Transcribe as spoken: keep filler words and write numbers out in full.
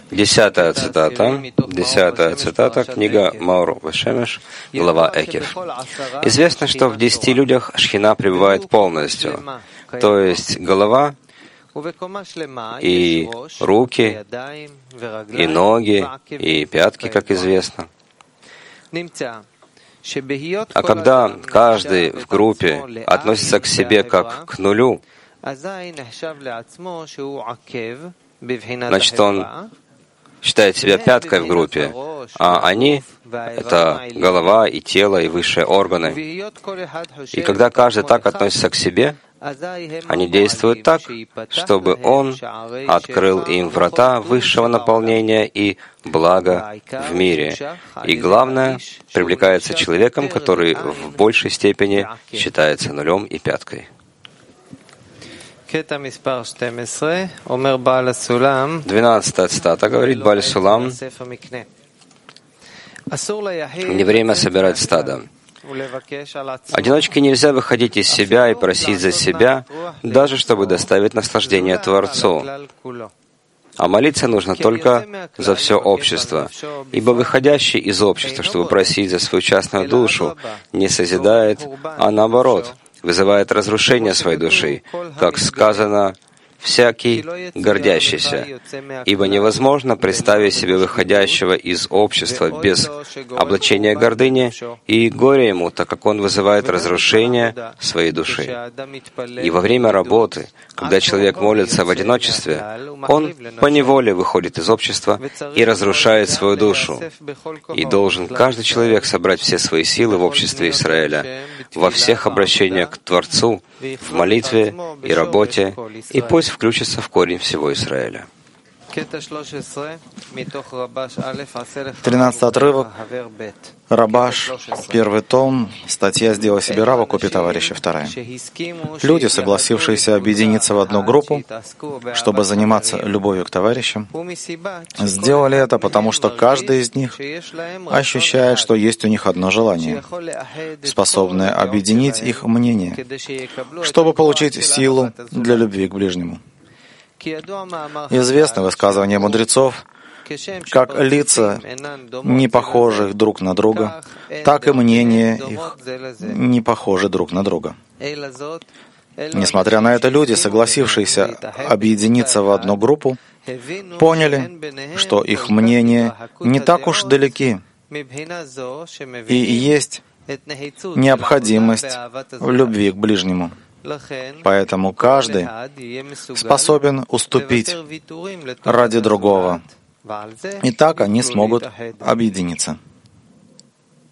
Десятая цитата, десятая цитата, книга Маор Вешемеш, глава Экев. Известно, что в десяти людях Шхина пребывает полностью, то есть голова и руки, и ноги, и пятки, как известно. А когда каждый в группе относится к себе как к нулю, значит, он считает себя пяткой в группе, а они — это голова и тело, и высшие органы. И когда каждый так относится к себе, они действуют так, чтобы он открыл им врата высшего наполнения и блага в мире. И главное, привлекается человеком, который в большей степени считается нулем и пяткой. Двенадцатая цитата говорит Бааль Сулам: «Не время собирать стадо. Одиночке нельзя выходить из себя и просить за себя, даже чтобы доставить наслаждение Творцу. А молиться нужно только за все общество, ибо выходящий из общества, чтобы просить за свою частную душу, не созидает, а наоборот, вызывает разрушение своей души, как сказано: всякий гордящийся, ибо невозможно представить себе выходящего из общества без облачения гордыни, и горе ему, так как он вызывает разрушение своей души. И во время работы, когда человек молится в одиночестве, он поневоле выходит из общества и разрушает свою душу. И должен каждый человек собрать все свои силы в обществе Израиля, во всех обращениях к Творцу, в молитве и работе, и пусть включится в корень всего Израиля». Тринадцатый отрывок. Рабаш, первый том, статья «Сделай себе рава, купи товарища», вторая. Люди, согласившиеся объединиться в одну группу, чтобы заниматься любовью к товарищам, сделали это, потому что каждый из них ощущает, что есть у них одно желание, способное объединить их мнение, чтобы получить силу для любви к ближнему. Известно высказывание мудрецов: как лица не похожи друг на друга, так и мнения их не похожи друг на друга. Несмотря на это, люди, согласившиеся объединиться в одну группу, поняли, что их мнения не так уж далеки, и есть необходимость в любви к ближнему. Поэтому каждый способен уступить ради другого, и так они смогут объединиться.